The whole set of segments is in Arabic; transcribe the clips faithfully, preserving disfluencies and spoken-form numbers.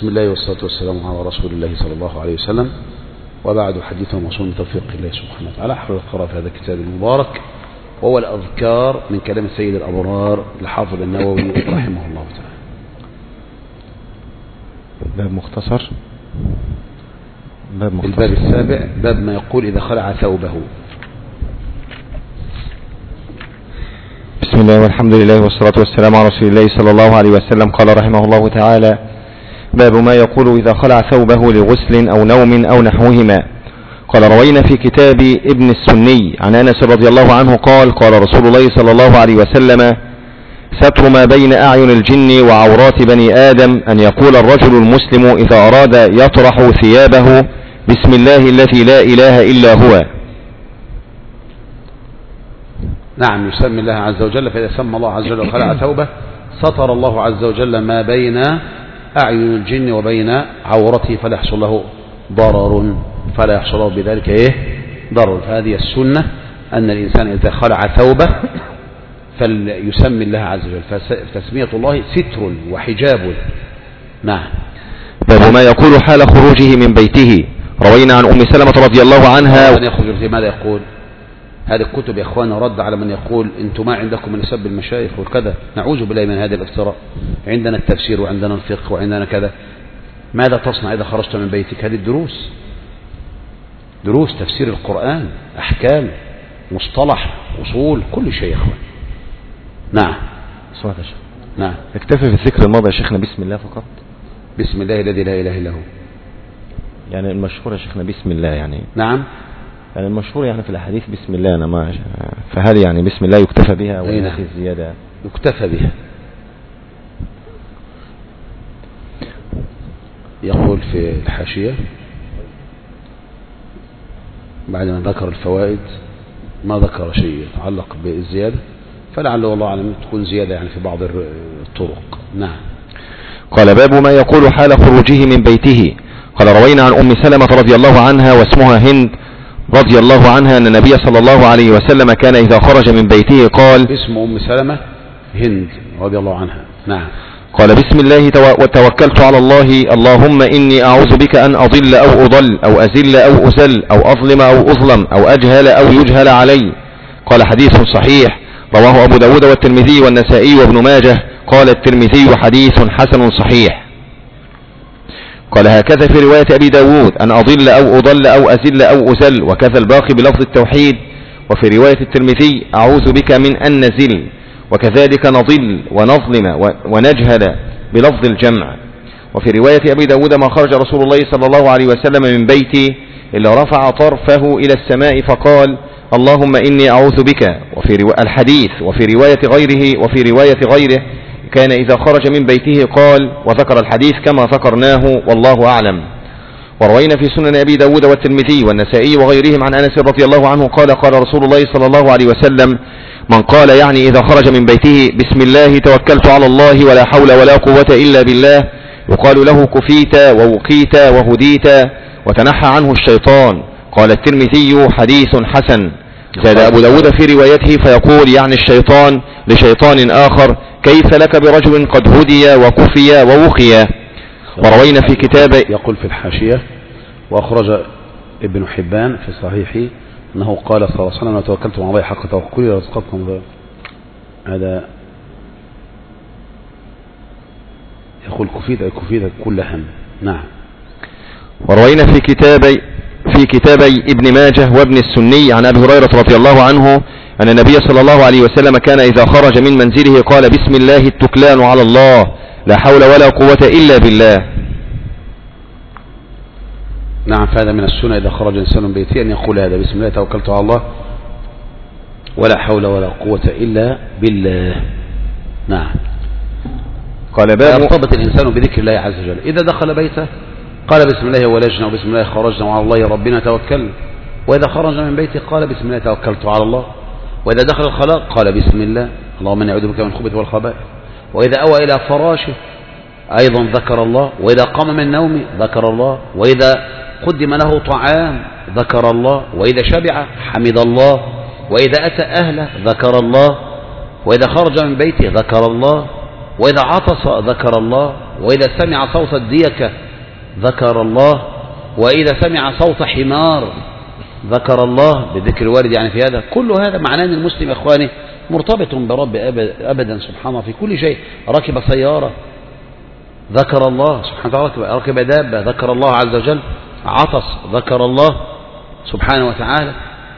بسم الله والصلاة والسلام على رسول الله صلى الله عليه وسلم، وبعد حديث وصول من توفيق الله سبحانه وتعالى. حول القراءة في هذا الكتاب المبارك وهو الأذكار من كلام سيد الأبرار لحافظ النووي رحمه الله تعالى. باب مختصر. باب مختصر. الباب السابع، باب ما يقول إذا خلع ثوبه. بسم الله والحمد لله والصلاة والسلام على رسول الله صلى الله عليه وسلم. قال رحمه الله تعالى: باب ما يقول إذا خلع ثوبه لغسل أو نوم أو نحوهما. قال: روينا في كتاب ابن السني عن أنس رضي الله عنه قال: قال رسول الله صلى الله عليه وسلم: ستر ما بين أعين الجن وعورات بني آدم أن يقول الرجل المسلم إذا أراد يطرح ثيابه: بسم الله الذي لا إله إلا هو. نعم، يسمي الله عز وجل، فإذا سمى الله عز وجل وخلع ثوبه سطر الله عز وجل ما بين أعين الجن وبين عورته، فلا يحصل له ضرر، فلا يحصل له بذلك إيه ضرر. فهذه السنة أن الإنسان إذا خلع ثوبه فليسمي الله عز وجل، فتسمية الله ستر وحجاب. نعم. باب ما يقول حال خروجه من بيته. روينا عن أم سلمة رضي الله عنها. من يخرج ماذا يقول؟ هذه الكتب يا اخوانا رد على من يقول انتم ما عندكم من سب المشايخ والكذا. نعوذ بالله من هذا الافتراء. عندنا التفسير وعندنا الفقه وعندنا كذا. ماذا تصنع إذا خرجت من بيتك؟ هذه الدروس، دروس تفسير القرآن، أحكام، مصطلح، أصول، كل شيء يا اخوان. نعم. صلاة الشيخ. نعم. اكتفي في الذكر الماضي يا شيخنا بسم الله فقط. بسم الله الذي لا إله إلا هو. يعني المشهور يا شيخنا بسم الله يعني. نعم. يعني المشهور يعني في الأحاديث بسم الله، أنا ما فهل يعني بسم الله يكتفى بها أو نعم. في الزيادة؟ يكتفى بها. يقول في الحاشية بعد ما ذكر الفوائد ما ذكر شيء يتعلق بالزيادة، فلعل والله أعلم تكون زيادة يعني في بعض الطرق. نعم. قال: باب ما يقول حال خروجه من بيته. قال: روينا عن أم سلمة رضي الله عنها واسمها هند رضي الله عنها أن النبي صلى الله عليه وسلم كان إذا خرج من بيته قال. اسم أم سلمة هند رضي الله عنها. نعم. قال: بسم الله وتوكلت على الله، اللهم إني أعوذ بك أن أضل أو أضل أو أزل أو أزل أو أظلم أو أظلم أو أجهل أو يجهل علي. قال: حديث صحيح، رواه أبو داود والترمذي والنسائي وابن ماجه. قال الترمذي: حديث حسن صحيح. قال: هكذا في رواية أبي داود أن أضل أو أضل أو أزل أو أزل، وكذا الباقي بلفظ التوحيد. وفي رواية الترمذي: أعوذ بك من أن نزل، وكذلك نضل ونظلم ونجهل بلفظ الجمع. وفي رواية أبي داود: ما خرج رسول الله صلى الله عليه وسلم من بيته إلا رفع طرفه إلى السماء فقال: اللهم إني أعوذ بك. وفي الحديث وفي رواية غيره وفي رواية غيره كان إذا خرج من بيته قال، وذكر الحديث كما ذكرناه والله أعلم. وروينا في سنن أبي داود والترمذي والنسائي وغيرهم عن أنس رضي الله عنه قال: قال رسول الله صلى الله عليه وسلم: من قال يعني إذا خرج من بيته بسم الله توكلت على الله ولا حول ولا قوة إلا بالله، يقال له كفيت ووقيت وهديت وتنحى عنه الشيطان. قال الترمذي: حديث حسن. زاد أبو داود في روايته فيقول يعني الشيطان لشيطان آخر: كيف لك برجل قد هدي وكفي ووقي. وروينا في كتاب. يقول في الحاشية: وأخرج ابن حبان في صحيحه أنه قال صلى الله عليه وسلم: توكلتم على الله حق توكلي ورزقكم. هذا يقول كفيت أي كفيت كل هم. نعم. وروينا في كتابي في كتابي ابن ماجه وابن السني عن أبي هريرة رضي الله عنه أن النبي صلى الله عليه وسلم كان إذا خرج من منزله قال: بسم الله التكلان على الله لا حول ولا قوة إلا بالله. نعم. فهذا من السنة إذا خرج إنسان من بيته أن يقول هذا: بسم الله توكلت على الله ولا حول ولا قوة إلا بالله. نعم. قال: باب يرتبط الإنسان بذكر الله عز وجل. إذا دخل بيته قال: بسم الله ولجنا وبسم الله خرجنا وعلى الله ربنا توكلنا. وإذا خرج من بيته قال: بسم الله توكلت على الله. وإذا دخل الخلاء قال: بسم الله اللهم إني أعوذ بك من الخبث والخبائث. وإذا أوى إلى فراشه أيضا ذكر الله. وإذا قام من نومه ذكر الله. وإذا قدم له طعام ذكر الله. وإذا شبع حمد الله. وإذا أتى أهله ذكر الله. وإذا خرج من بيته ذكر الله. وإذا عطس ذكر الله، وإذا سمع صوت الديكة ذكر الله، وإذا سمع صوت حمار ذكر الله بذكر الوارد يعني في هذا. كل هذا معناه أن المسلم يا إخواني مرتبط برب أبدا سبحانه في كل شيء. ركب سيارة ذكر الله سبحانه وتعالى، ركب دابة ذكر الله عز وجل، عطس ذكر الله سبحانه وتعالى،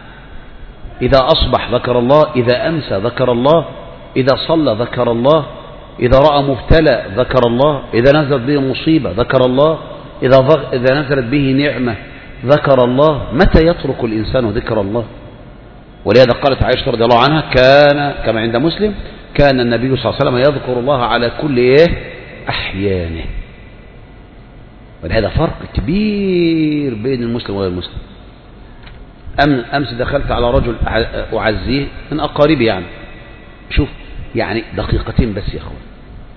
إذا أصبح ذكر الله، إذا أمسى ذكر الله، إذا صلى ذكر الله، إذا رأى مبتلى ذكر الله، إذا نزلت به مصيبة ذكر الله، إذا, إذا نزلت به نعمة ذكر الله. متى يترك الإنسان ذكر الله؟ ولهذا قالت عائشة رضي الله عنها كان كما عند مسلم كان النبي صلى الله عليه وسلم يذكر الله على كل إيه أحيانه. ولهذا فرق كبير بين المسلم وغير المسلم. أمس دخلت على رجل أعزيه من أقاربي يعني، شوف يعني دقيقتين بس يا أخوان،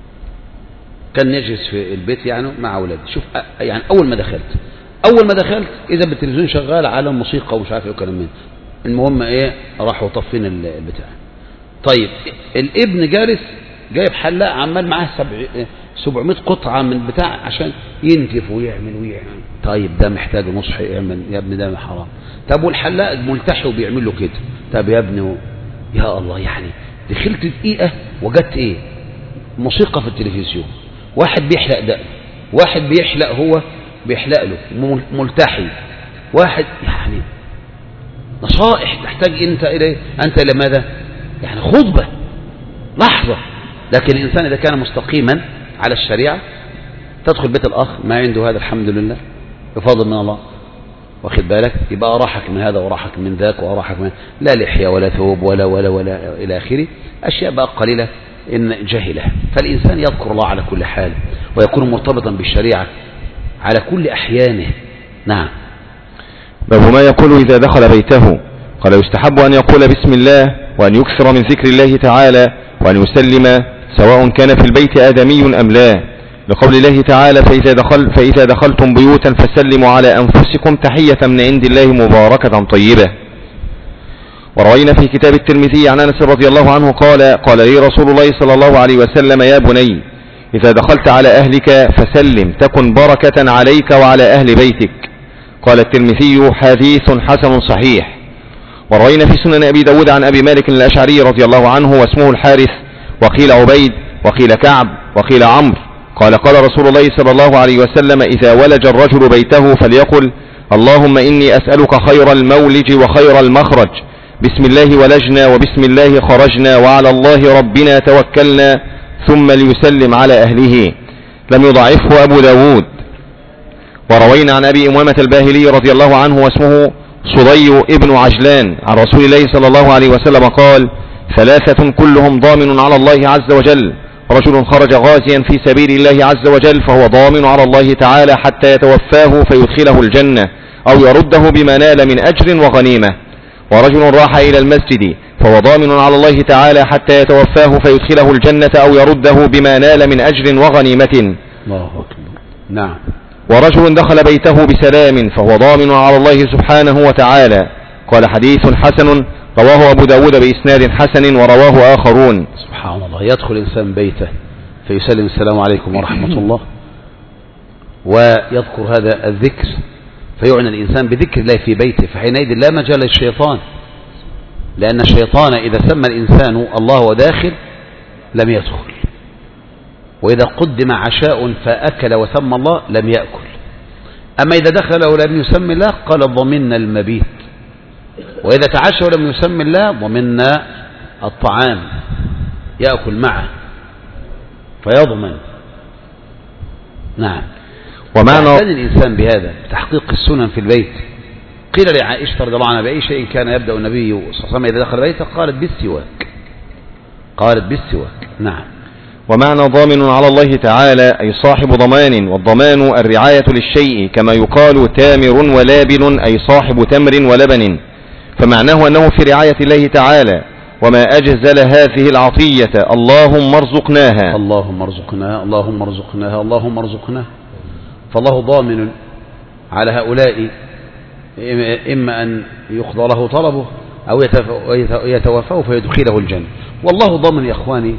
كان نجلس في البيت يعني مع أولادي. شوف يعني أول ما دخلت أول ما دخلت إذا بالتلفزيون شغال على موسيقى ومش عارف إيه وكلام من المهم إيه راحوا طفين البتاع. طيب الابن جالس جايب حلاق عمال معاه سبعمائة قطعة من البتاع عشان ينتف ويعمل ويعمل. طيب ده محتاج نصح، يعمل يا ابني ده حرام. طب والحلاق ملتحي وبيعمل له كده. طب يا ابني و... يا الله يعني دخلت دقيقة وجدت ايه موسيقى في التلفزيون، واحد بيحلق دقن، واحد بيحلق هو بيحلق له ملتحي، واحد يعني نصائح تحتاج انت الى انت الى ماذا يعني خطبة لحظة. لكن الانسان اذا كان مستقيما على الشريعة تدخل بيت الاخ ما عنده هذا الحمد لله بفضل من الله، واخد بالك، يبقى راحك من هذا وراحك من ذاك وراحك من لا لحية ولا ثوب ولا ولا ولا إلى آخره، أشياء بقى قليلة إن جاهلة. فالإنسان يذكر الله على كل حال ويكون مرتبطا بالشريعة على كل أحيانه. نعم. باب ما يقول إذا دخل بيته. قال يستحب أن يقول بسم الله وأن يكثر من ذكر الله تعالى وأن يسلم سواء كان في البيت آدمي أم لا، لقول الله تعالى فإذا, دخل فإذا دخلتم بيوتا فسلموا على أنفسكم تحية من عند الله مباركة طيبة. وروينا في كتاب الترمذي عن أنس رضي الله عنه قال قال لي رسول الله صلى الله عليه وسلم يا بني إذا دخلت على أهلك فسلم تكن بركة عليك وعلى أهل بيتك. قال الترمذي حديث حسن صحيح. وروينا في سنن أبي داود عن أبي مالك الأشعري رضي الله عنه واسمه الحارث وقيل عبيد وقيل كعب وقيل عمرو قال قال رسول الله صلى الله عليه وسلم إذا ولج الرجل بيته فليقل اللهم إني أسألك خير المولج وخير المخرج، بسم الله ولجنا وبسم الله خرجنا وعلى الله ربنا توكلنا، ثم ليسلم على أهله. لم يضعفه أبو داود. وروينا عن أبي أمامة الباهلي رضي الله عنه واسمه صدي ابن عجلان عن رسول الله صلى الله عليه وسلم قال ثلاثة كلهم ضامن على الله عز وجل، رجل خرج غازيا في سبيل الله عز وجل فهو ضامن على الله تعالى حتى يتوفاه فيدخله الجنة أو يرده بما نال من أجر وغنيمة، ورجل راح إلى المسجد فهو ضامن على الله تعالى حتى يتوفاه فيدخله الجنة أو يرده بما نال من أجر وغنيمة. الله أكبر. نعم. ورجل دخل بيته بسلام فهو ضامن على الله سبحانه وتعالى. قال حديث حسن رواه أبو داود بإسناد حسن ورواه آخرون. سبحان الله. يدخل إنسان بيته فيسلم السلام عليكم ورحمة الله ويذكر هذا الذكر فيعنى الإنسان بذكر الله في بيته، فحينئذ لا مجال للشيطان، لأن الشيطان إذا سمى الإنسان الله وداخل لم يدخل، وإذا قدم عشاء فأكل وسمى الله لم يأكل. أما إذا دخل ولم يسمي الله قال ضمنا المبيت، وإذا تعشى ولم يسمي الله ضمنا الطعام يأكل معه فيضمن. نعم. ومعنى الإنسان بهذا تحقيق السنن في البيت. قيل لعائشة رضي الله عنها بأي شيء كان يبدأ النبي صلى الله عليه وسلم إذا دخل بيته؟ قالت بالسواك. قالت بالسواك. نعم. ومعنى ضامن على الله تعالى أي صاحب ضمان، والضمان الرعاية للشيء كما يقال تامر ولابن أي صاحب تمر ولبن، فمعناه أنه في رعاية الله تعالى. وما أجزل هذه العطية اللهم ارزقناها اللهم ارزقناها اللهم ارزقناها اللهم ارزقناها. فالله ضامن على هؤلاء إما أن يقضى له طلبه أو يتوفاه فيدخله الجنة. والله ضامن يا أخواني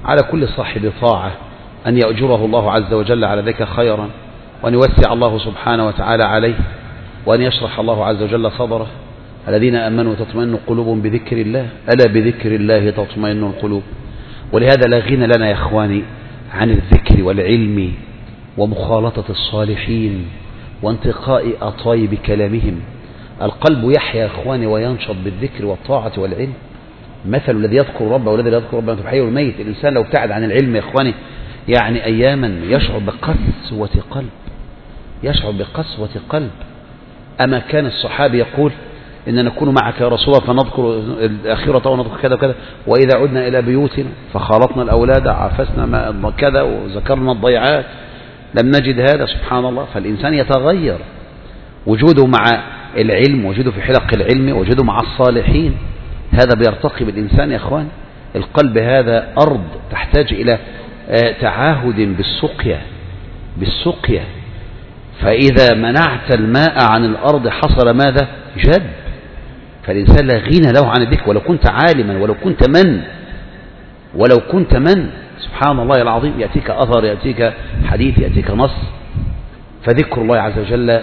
على كل صاحب طاعة أن يأجره الله عز وجل على ذلك خيرا، وأن يوسع الله سبحانه وتعالى عليه، وأن يشرح الله عز وجل صدره. الذين آمنوا تطمئن قلوبهم بذكر الله، ألا بذكر الله تطمئن القلوب. ولهذا لا غنى لنا يا إخواني عن الذكر والعلم ومخالطة الصالحين وانتقاء أطايب كلامهم. القلب يحيا يا إخواني وينشط بالذكر والطاعة والعلم. مثل الذي يذكر ربه والذي لا يذكر ربه تحيه الميت. الإنسان لو ابتعد عن العلم يا إخواني يعني أياما يشعر بقسوة قلب، يشعر بقسوة قلب. أما كان الصحابي يقول إن نكون معك يا رسول الله فنذكر الآخرة ونذكر كذا وكذا، وإذا عدنا إلى بيوتنا فخالطنا الأولاد عافسنا ما كذا وذكرنا الضيعات لم نجد هذا. سبحان الله. فالإنسان يتغير، وجوده مع العلم، وجوده في حلق العلم، وجوده مع الصالحين، هذا بيرتقي بالإنسان يا أخوان. القلب هذا أرض تحتاج إلى تعاهد بالسقيا بالسقيا فإذا منعت الماء عن الأرض حصل ماذا؟ جد. فالإنسان لا غنى له عن الذكر، ولو كنت عالما، ولو كنت من ولو كنت من سبحان الله العظيم، يأتيك أثر، يأتيك حديث، يأتيك نص. فذكر الله عز وجل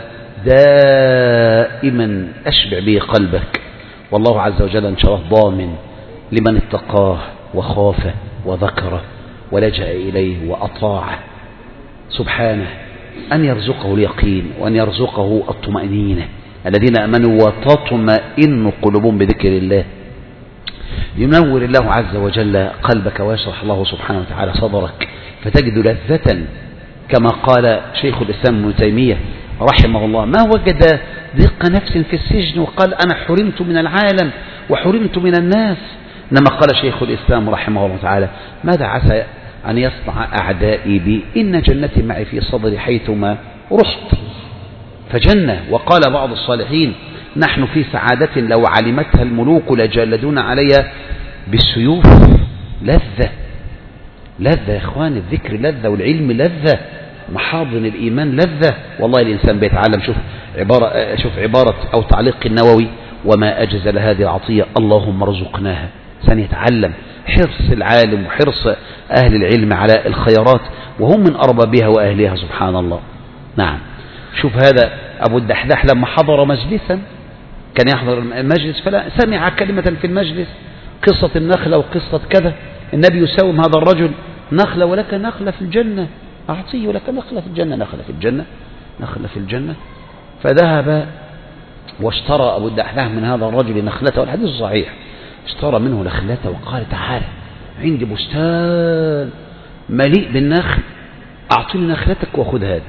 دائما أشبع به قلبك، والله عز وجل إن شاء الله ضامن لمن اتقاه وخافه وذكره ولجأ إليه وأطاعه سبحانه أن يرزقه اليقين وأن يرزقه الطمأنينة. الذين آمنوا وتطمئن قلوبهم بذكر الله. ينور الله عز وجل قلبك ويشرح الله سبحانه وتعالى صدرك، فتجد لذة كما قال شيخ الإسلام ابن تيمية رحمه الله: ما وجد ضيق نفس في السجن وقال أنا حرمت من العالم وحرمت من الناس. إنما قال شيخ الإسلام رحمه الله تعالى: ماذا عسى أن يصنع أعدائي بي، إن جنتي معي في صدري حيثما رحت. فجنة. وقال بعض الصالحين: نحن في سعادة لو علمتها الملوك لجلدون عليها بالسيوف. لذة لذة يا إخوان، الذكر لذة والعلم لذة، محاضن الإيمان لذة. والله الإنسان بيتعلم. شوف عبارة, شوف عبارة أو تعليق النووي: وما أجزل هذه العطية اللهم ارزقناها. سنتعلم حرص العالم وحرص أهل العلم على الخيرات، وهم من أربابها وأهلها سبحان الله. نعم. شوف هذا أبو الدحداح لما حضر مجلسا، كان يحضر المجلس فلا سمع كلمة في المجلس، قصة النخلة وقصة كذا. النبي يساوم هذا الرجل: نخلة ولك نخلة في الجنة، أعطيه لك نخلة في الجنة، نخلة في الجنة، نخلة في الجنة. فذهب واشترى أبو الدحداح من هذا الرجل نخلته، والحديث صحيح، اشترى منه نخلته وقال: تعال عندي بستان مليء بالنخل، أعطيني نخلتك وخذ هذا.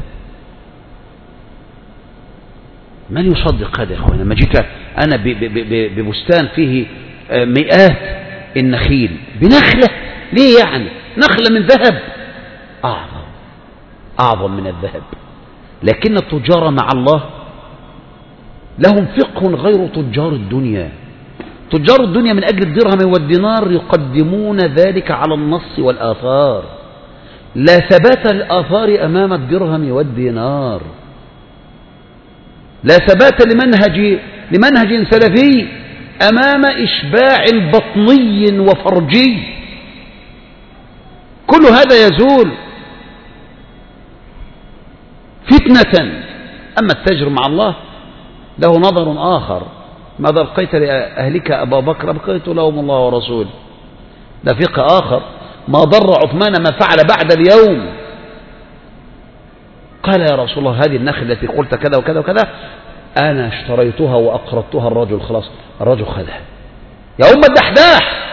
من يصدق هذا يا أخوانا؟ لما جيت أنا ببستان فيه مئات النخيل بنخلة، ليه يعني؟ نخلة من ذهب، أعظم أعظم من الذهب. لكن التجار مع الله لهم فقه غير تجار الدنيا. تجار الدنيا من أجل الدرهم والدينار يقدمون ذلك على النص والآثار. لا ثبات الآثار أمام الدرهم والدينار، لا ثبات لمنهج لمنهج سلفي أمام إشباع بطني وفرجي. كل هذا يزول فتنة. أما التاجر مع الله له نظر آخر: ماذا أبقيت لأهلك أبا بكر؟ أبقيت لهم الله ورسوله. ده فقه آخر. ما ضر عثمان ما فعل بعد اليوم. قال: يا رسول الله هذه النخلة التي قلت كذا وكذا وكذا أنا اشتريتها وأقرضتها الرجل، خلاص الرجل خذها. يا أم الدحداح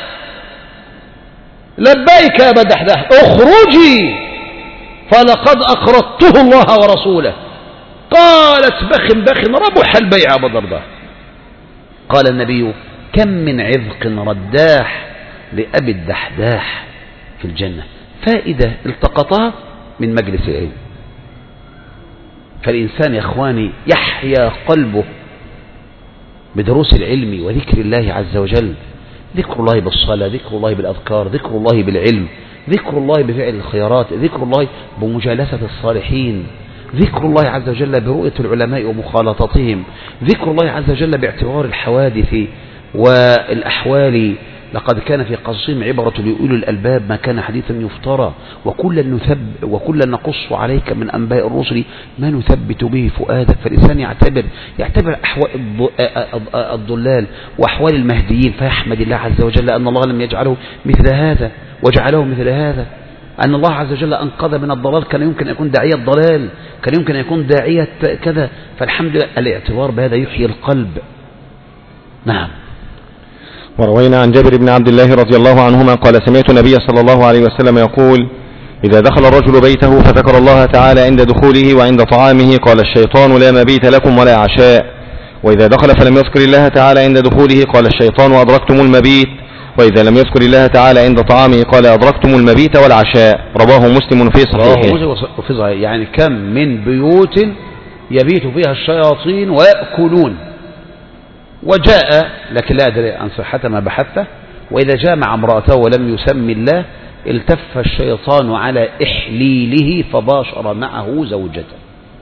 لبيك يا أبا الدحداح، اخرجي فلقد أقرضته الله ورسوله. قالت: بخ بخ ربح البيع أبا الدرداء. قال النبي: كم من عذق رداح لأبي الدحداح في الجنة. فائدة التقطها من مجلس العلم. فالإنسان يا إخواني يحيا قلبه بدروس العلم وذكر الله عز وجل. ذكر الله بالصلاة، ذكر الله بالأذكار، ذكر الله بالعلم، ذكر الله بفعل الخيرات، ذكر الله بمجالسة الصالحين، ذكر الله عز وجل برؤية العلماء ومخالطتهم، ذكر الله عز وجل باعتبار الحوادث والأحوال لقد كان في قصصهم عبرة لأولي الألباب ما كان حديثا يفترى وكلا نثب وكلا نقص عليك من أنباء الرسل ما نثبت به فؤادك. فالإنسان يعتبر يعتبر أحوال الضلال وأحوال المهديين فيحمد الله عز وجل أن الله لم يجعله مثل هذا وجعله مثل هذا، أن الله عز وجل أنقذ من الضلال. كان يمكن أن يكون داعية ضلال، كان يمكن أن يكون داعية كذا، فالحمد لله الاعتبار بهذا يحيي القلب. نعم. وروينا عن جابر بن عبد الله رضي الله عنهما قال سمعت النبي صلى الله عليه وسلم يقول إذا دخل الرجل بيته فذكر الله تعالى عند دخوله وعند طعامه قال الشيطان لا مبيت لكم ولا عشاء، وإذا دخل فلم يذكر الله تعالى عند دخوله قال الشيطان أدركتم المبيت، وإذا لم يذكر الله تعالى عند طعامه قال أدركتم المبيت والعشاء. رواه مسلم في صحيحه. يعني كم من بيوت يبيت فيها الشياطين ويأكلون. وجاء لكن لا أدري عن صحة ما بحثه، وإذا جاء مع امرأته ولم يسمي الله التف الشيطان على إحليله فباشر معه زوجته.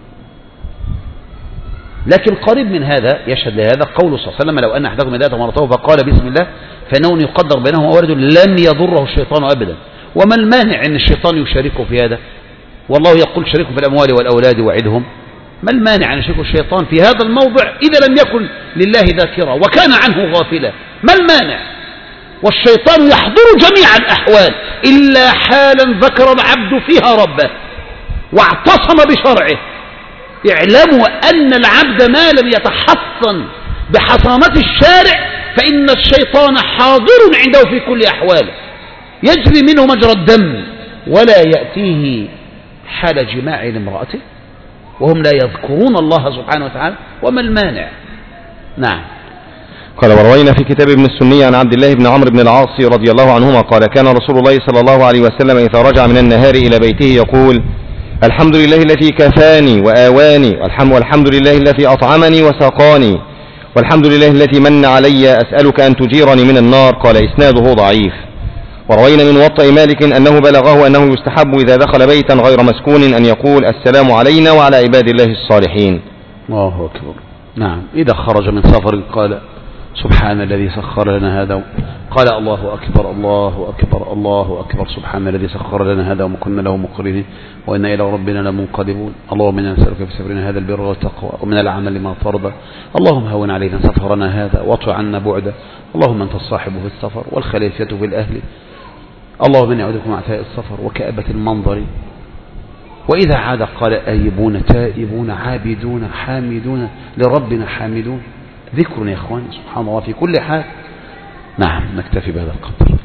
لكن قريب من هذا يشهد لهذا قول صلى الله عليه وسلم لو أن أحدكم إذا أتى امرأته فقال بسم الله فإنه يقدر بينه وولده لن يضره الشيطان أبدا. وما المانع أن الشيطان يشاركه في هذا؟ والله يقول شاركوا في الأموال والأولاد وعدهم. ما المانع أن يشاركه الشيطان في هذا الموضع إذا لم يكن لله ذاكرا وكان عنه غافلا؟ ما المانع؟ والشيطان يحضر جميع الأحوال إلا حالا ذكر العبد فيها ربه واعتصم بشرعه. اعلموا أن العبد ما لم يتحصن بحصانة الشارع فإن الشيطان حاضر عنده في كل أحواله، يجري منه مجرى الدم ولا يأتيه حال جماع لامرأته وهم لا يذكرون الله سبحانه وتعالى. وما المانع؟ نعم. قال وروينا في كتاب ابن السني عن عبد الله بن عمرو بن العاص رضي الله عنهما قال كان رسول الله صلى الله عليه وسلم إذا رجع من النهار إلى بيته يقول الحمد لله الذي كفاني وآواني، والحمد لله الذي أطعمني وسقاني، والحمد لله الذي من علي، أسألك أن تجيرني من النار. قال إسناده ضعيف. وروينا من موطأ مالك أنه بلغه أنه يستحب إذا دخل بيتا غير مسكون أن يقول السلام علينا وعلى عباد الله الصالحين. الله أكبر. نعم. إذا خرج من سفر قال سبحان الذي سخر لنا هذا، قال الله أكبر الله أكبر الله أكبر سبحان الذي سخر لنا هذا وما كنا له مقرنين وإنا إلى ربنا لمنقلبون. اللهم إنا نسألك في سفرنا هذا البر والتقوى ومن العمل ما ترضى. اللهم هون علينا سفرنا هذا واطع عنا بعده. اللهم أنت الصاحب في السفر والخليفة في الأهل. اللهم إني أعوذ بك من عتاء السفر وكآبة المنظر. وإذا عاد قال آيبون تائبون عابدون حامدون لربنا حامدون. ذكر يا إخواني سبحان الله في كل حال. نعم. نكتفي بهذا القدر.